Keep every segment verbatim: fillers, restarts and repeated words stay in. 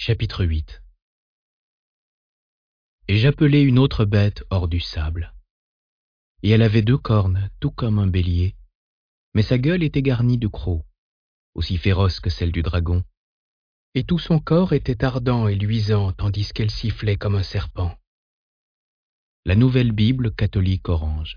Chapitre huit. Et j'appelai une autre bête hors du sable. Et elle avait deux cornes, tout comme un bélier, mais sa gueule était garnie de crocs, aussi féroce que celle du dragon, et tout son corps était ardent et luisant, tandis qu'elle sifflait comme un serpent. La Nouvelle Bible catholique orange.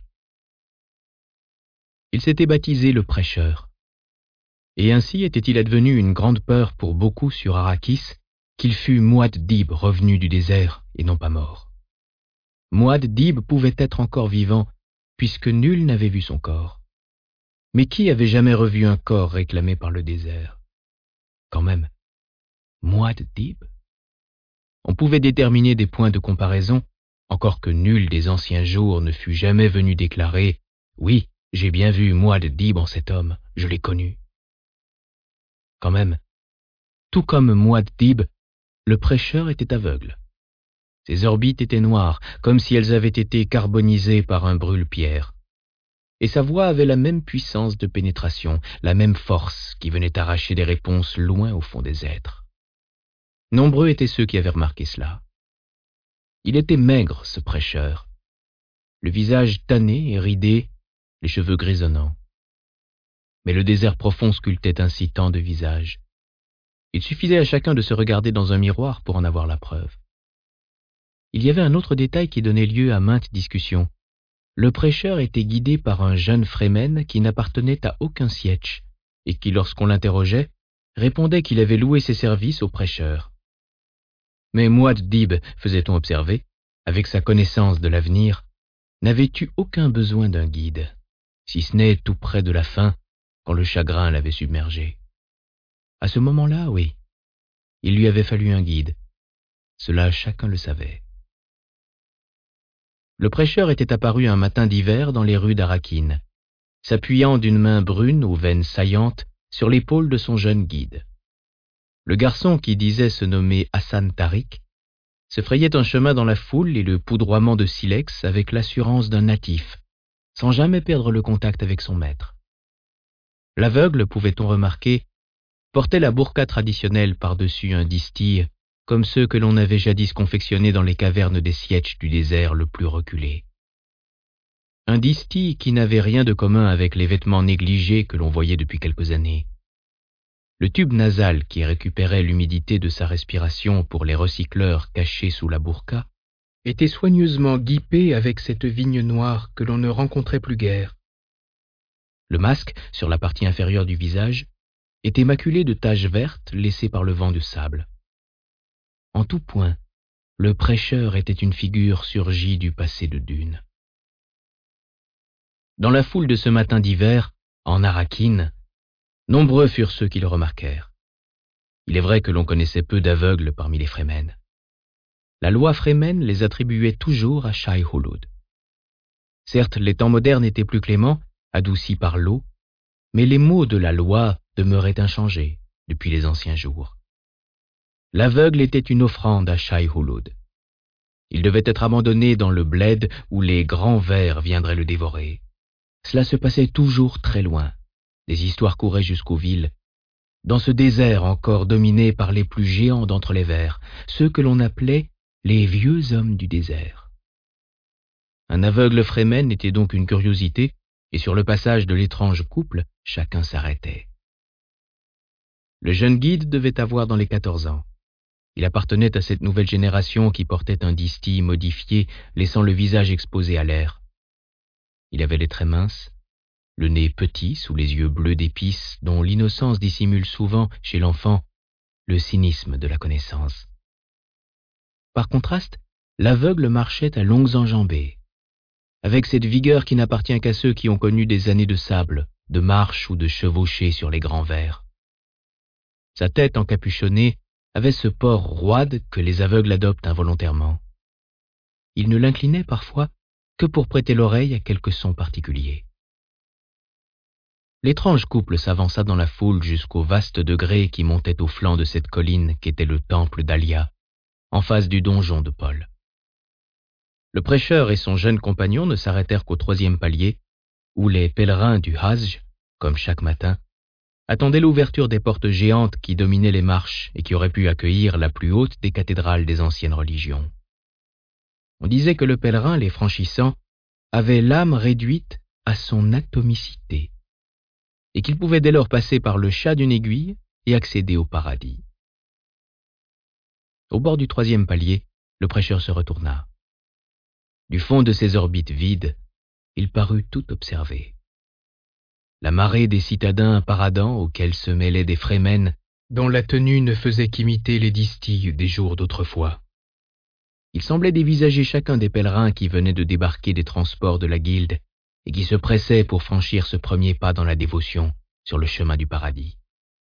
Il s'était baptisé le prêcheur. Et ainsi était-il advenu une grande peur pour beaucoup sur Arrakis, qu'il fût Muad'Dib revenu du désert et non pas mort. Muad'Dib pouvait être encore vivant, puisque nul n'avait vu son corps. Mais qui avait jamais revu un corps réclamé par le désert? Quand même, Muad'Dib? On pouvait déterminer des points de comparaison, encore que nul des anciens jours ne fût jamais venu déclarer « Oui, j'ai bien vu Muad'Dib en cet homme, je l'ai connu. » Quand même, tout comme Muad'Dib, le prêcheur était aveugle. Ses orbites étaient noires, comme si elles avaient été carbonisées par un brûle-pierre. Et sa voix avait la même puissance de pénétration, la même force qui venait arracher des réponses loin au fond des êtres. Nombreux étaient ceux qui avaient remarqué cela. Il était maigre, ce prêcheur, le visage tanné et ridé, les cheveux grisonnants. Mais le désert profond sculptait ainsi tant de visages. Il suffisait à chacun de se regarder dans un miroir pour en avoir la preuve. Il y avait un autre détail qui donnait lieu à maintes discussions. Le prêcheur était guidé par un jeune Fremen qui n'appartenait à aucun sietch et qui, lorsqu'on l'interrogeait, répondait qu'il avait loué ses services au prêcheur. Mais Muad'Dib, faisait-on observer, avec sa connaissance de l'avenir, n'avait eu aucun besoin d'un guide, si ce n'est tout près de la fin, quand le chagrin l'avait submergé. À ce moment-là, oui, il lui avait fallu un guide. Cela, chacun le savait. Le prêcheur était apparu un matin d'hiver dans les rues d'Arrakeen, s'appuyant d'une main brune aux veines saillantes sur l'épaule de son jeune guide. Le garçon, qui disait se nommer Hassan Tariq, se frayait un chemin dans la foule et le poudroiement de silex avec l'assurance d'un natif, sans jamais perdre le contact avec son maître. L'aveugle, pouvait-on remarquer, portait la burqa traditionnelle par-dessus un distil, comme ceux que l'on avait jadis confectionnés dans les cavernes des sietch du désert le plus reculé. Un distil qui n'avait rien de commun avec les vêtements négligés que l'on voyait depuis quelques années. Le tube nasal qui récupérait l'humidité de sa respiration pour les recycleurs cachés sous la burqa était soigneusement guipé avec cette vigne noire que l'on ne rencontrait plus guère. Le masque, sur la partie inférieure du visage, était maculé de taches vertes laissées par le vent de sable. En tout point, le prêcheur était une figure surgie du passé de Dune. Dans la foule de ce matin d'hiver, en Arrakeen, nombreux furent ceux qui le remarquèrent. Il est vrai que l'on connaissait peu d'aveugles parmi les Fremen. La loi Fremen les attribuait toujours à Shai-Hulud. Certes, les temps modernes étaient plus cléments, adoucis par l'eau, mais les mots de la loi demeuraient inchangés depuis les anciens jours. L'aveugle était une offrande à Shai-Hulud. Il devait être abandonné dans le bled où les grands vers viendraient le dévorer. Cela se passait toujours très loin. Des histoires couraient jusqu'aux villes, dans ce désert encore dominé par les plus géants d'entre les vers, ceux que l'on appelait les vieux hommes du désert. Un aveugle Fremen était donc une curiosité, et sur le passage de l'étrange couple, chacun s'arrêtait. Le jeune guide devait avoir dans les quatorze ans. Il appartenait à cette nouvelle génération qui portait un distil modifié, laissant le visage exposé à l'air. Il avait les traits minces, le nez petit sous les yeux bleus d'épices dont l'innocence dissimule souvent, chez l'enfant, le cynisme de la connaissance. Par contraste, l'aveugle marchait à longues enjambées, avec cette vigueur qui n'appartient qu'à ceux qui ont connu des années de sable, de marche ou de chevauchée sur les grands vers. Sa tête encapuchonnée avait ce port roide que les aveugles adoptent involontairement. Il ne l'inclinait parfois que pour prêter l'oreille à quelque son particulier. L'étrange couple s'avança dans la foule jusqu'au vaste degré qui montait au flanc de cette colline qu'était le temple d'Alia, en face du donjon de Paul. Le prêcheur et son jeune compagnon ne s'arrêtèrent qu'au troisième palier, où les pèlerins du Hajj, comme chaque matin, attendait l'ouverture des portes géantes qui dominaient les marches et qui auraient pu accueillir la plus haute des cathédrales des anciennes religions. On disait que le pèlerin, les franchissant, avait l'âme réduite à son atomicité, et qu'il pouvait dès lors passer par le chat d'une aiguille et accéder au paradis. Au bord du troisième palier, le prêcheur se retourna. Du fond de ses orbites vides, il parut tout observer. La marée des citadins paradants auxquels se mêlaient des frémènes dont la tenue ne faisait qu'imiter les distilles des jours d'autrefois. Il semblait dévisager chacun des pèlerins qui venaient de débarquer des transports de la guilde et qui se pressaient pour franchir ce premier pas dans la dévotion sur le chemin du paradis.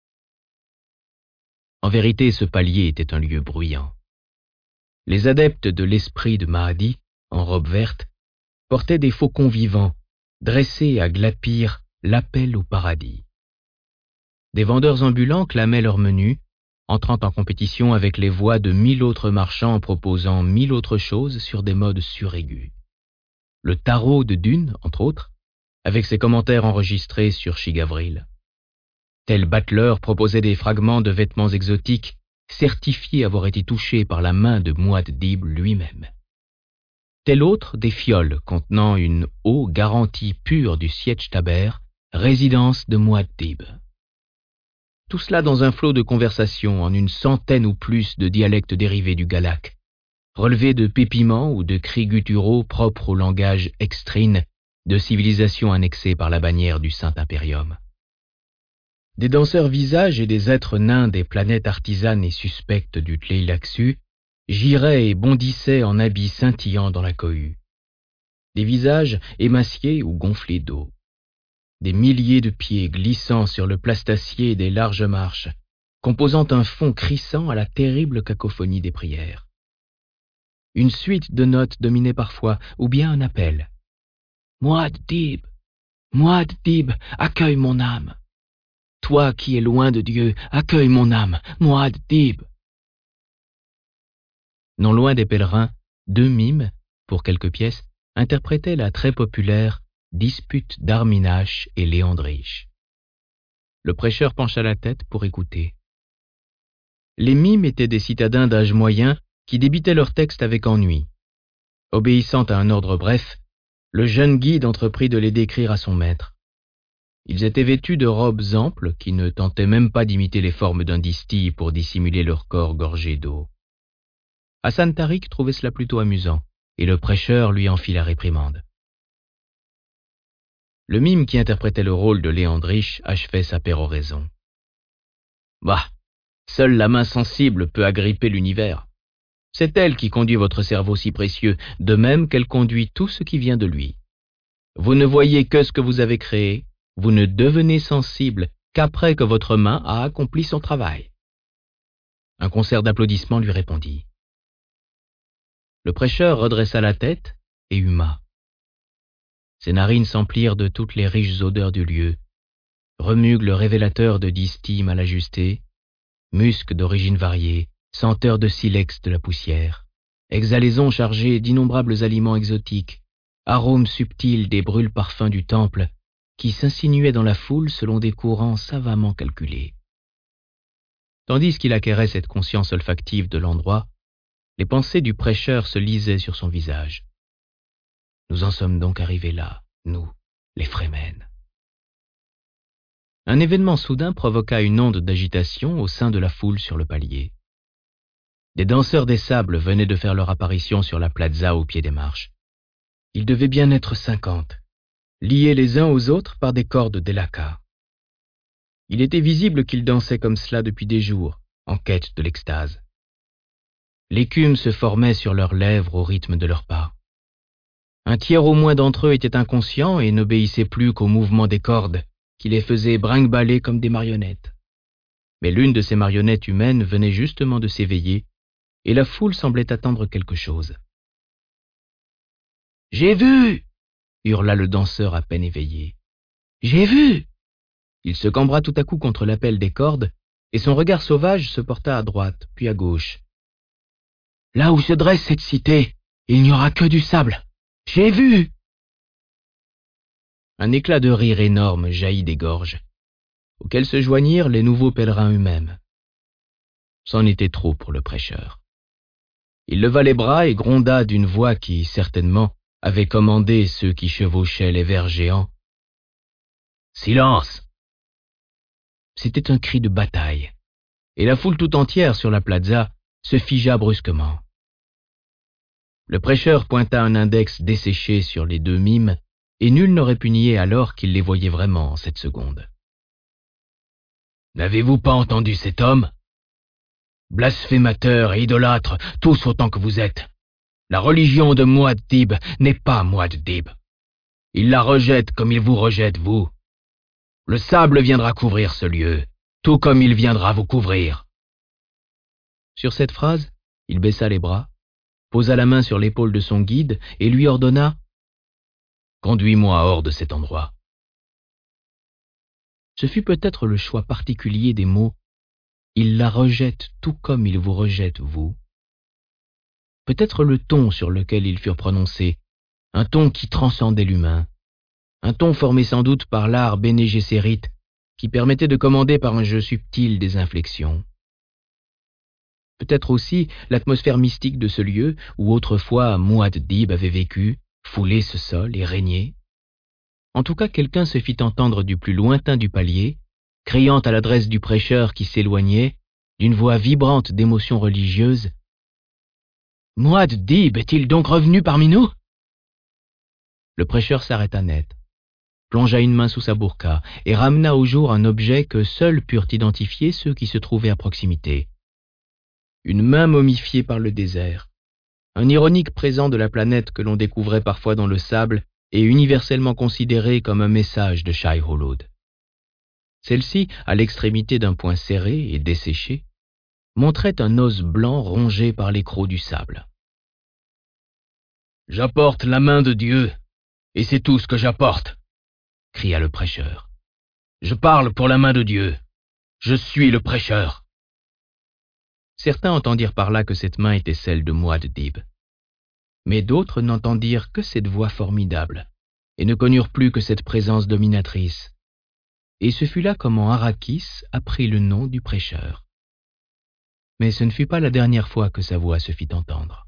En vérité, ce palier était un lieu bruyant. Les adeptes de l'esprit de Mahdi, en robe verte, portaient des faucons vivants, dressés à glapir l'appel au paradis. Des vendeurs ambulants clamaient leur menu, entrant en compétition avec les voix de mille autres marchands proposant mille autres choses sur des modes suraigus. Le tarot de Dune, entre autres, avec ses commentaires enregistrés sur Chigavril. Tel battleur proposait des fragments de vêtements exotiques, certifiés avoir été touchés par la main de Muad'Dib lui-même. Tel autre des fioles contenant une eau garantie pure du Sietch Taber, résidence de Muad'Dib. Tout cela dans un flot de conversation en une centaine ou plus de dialectes dérivés du galak, relevés de pépiments ou de cris gutturaux propres au langage extrine de civilisations annexées par la bannière du Saint-Impérium. Des danseurs visages et des êtres nains des planètes artisanes et suspectes du Tleilaxu giraient et bondissaient en habits scintillants dans la cohue. Des visages émaciés ou gonflés d'eau. Des milliers de pieds glissant sur le plastacier des larges marches, composant un fond crissant à la terrible cacophonie des prières. Une suite de notes dominait parfois, ou bien un appel. « Muad'Dib, Muad'Dib, accueille mon âme. Toi qui es loin de Dieu, accueille mon âme, Muad'Dib. » Non loin des pèlerins, deux mimes, pour quelques pièces, interprétaient la très populaire Dispute d'Arminache et Léandriche. Le prêcheur pencha la tête pour écouter. Les mimes étaient des citadins d'âge moyen qui débitaient leurs textes avec ennui. Obéissant à un ordre bref, le jeune guide entreprit de les décrire à son maître. Ils étaient vêtus de robes amples qui ne tentaient même pas d'imiter les formes d'un distille pour dissimuler leur corps gorgé d'eau. Hassan Tariq trouvait cela plutôt amusant, et le prêcheur lui en fit la réprimande. Le mime qui interprétait le rôle de Léandriche achevait sa péroraison. « Bah, seule la main sensible peut agripper l'univers. C'est elle qui conduit votre cerveau si précieux, de même qu'elle conduit tout ce qui vient de lui. Vous ne voyez que ce que vous avez créé, vous ne devenez sensible qu'après que votre main a accompli son travail. » Un concert d'applaudissements lui répondit. Le prêcheur redressa la tête et huma. Ses narines s'emplirent de toutes les riches odeurs du lieu, remugle révélateur de distilles mal ajustées, musc d'origine variée, senteur de silex de la poussière, exhalaisons chargées d'innombrables aliments exotiques, arômes subtils des brûle-parfums du temple qui s'insinuaient dans la foule selon des courants savamment calculés. Tandis qu'il acquérait cette conscience olfactive de l'endroit, les pensées du prêcheur se lisaient sur son visage. Nous en sommes donc arrivés là, nous, les Frémènes. Un événement soudain provoqua une onde d'agitation au sein de la foule sur le palier. Des danseurs des sables venaient de faire leur apparition sur la plaza au pied des marches. Ils devaient bien être cinquante, liés les uns aux autres par des cordes d'Elaka. Il était visible qu'ils dansaient comme cela depuis des jours, en quête de l'extase. L'écume se formait sur leurs lèvres au rythme de leurs pas. Un tiers au moins d'entre eux étaient inconscients et n'obéissaient plus qu'au mouvement des cordes, qui les faisaient brinque-baller comme des marionnettes. Mais l'une de ces marionnettes humaines venait justement de s'éveiller, et la foule semblait attendre quelque chose. « J'ai vu !» hurla le danseur à peine éveillé. « J'ai vu !» Il se cambra tout à coup contre l'appel des cordes, et son regard sauvage se porta à droite, puis à gauche. « Là où se dresse cette cité, il n'y aura que du sable. J'ai vu !» Un éclat de rire énorme jaillit des gorges. auxquels se joignirent les nouveaux pèlerins eux-mêmes. C'en était trop pour le prêcheur. Il leva les bras et gronda d'une voix qui, certainement, avait commandé ceux qui chevauchaient les vers géants. « Silence !» C'était un cri de bataille, et la foule tout entière sur la plaza se figea brusquement. Le prêcheur pointa un index desséché sur les deux mimes, et nul n'aurait pu nier alors qu'il les voyait vraiment en cette seconde. « N'avez-vous pas entendu cet homme ? Blasphémateurs et idolâtres, tous autant que vous êtes. La religion de Muad'Dib n'est pas Muad'Dib. Il la rejette comme il vous rejette, vous. Le sable viendra couvrir ce lieu, tout comme il viendra vous couvrir. » Sur cette phrase, il baissa les bras, posa la main sur l'épaule de son guide et lui ordonna « Conduis-moi hors de cet endroit. » Ce fut peut-être le choix particulier des mots « il la rejette tout comme il vous rejette, vous ». Peut-être le ton sur lequel ils furent prononcés, un ton qui transcendait l'humain, un ton formé sans doute par l'art Béné Gessérit qui permettait de commander par un jeu subtil des inflexions. Peut-être aussi l'atmosphère mystique de ce lieu où autrefois Muad'Dib avait vécu, foulé ce sol et régné. En tout cas, quelqu'un se fit entendre du plus lointain du palier, criant à l'adresse du prêcheur qui s'éloignait, d'une voix vibrante d'émotion religieuse, « Muad'Dib est-il donc revenu parmi nous ?» Le prêcheur s'arrêta net, plongea une main sous sa burqa et ramena au jour un objet que seuls purent identifier ceux qui se trouvaient à proximité. Une main momifiée par le désert, un ironique présent de la planète que l'on découvrait parfois dans le sable et universellement considéré comme un message de Shai Hulud. Celle-ci, à l'extrémité d'un point serré et desséché, montrait un os blanc rongé par les crocs du sable. « J'apporte la main de Dieu, et c'est tout ce que j'apporte !» cria le prêcheur. « Je parle pour la main de Dieu. Je suis le prêcheur. » Certains entendirent par là que cette main était celle de Muad'Dib. Mais d'autres n'entendirent que cette voix formidable, et ne connurent plus que cette présence dominatrice. Et ce fut là comment Arrakis apprit le nom du prêcheur. Mais ce ne fut pas la dernière fois que sa voix se fit entendre.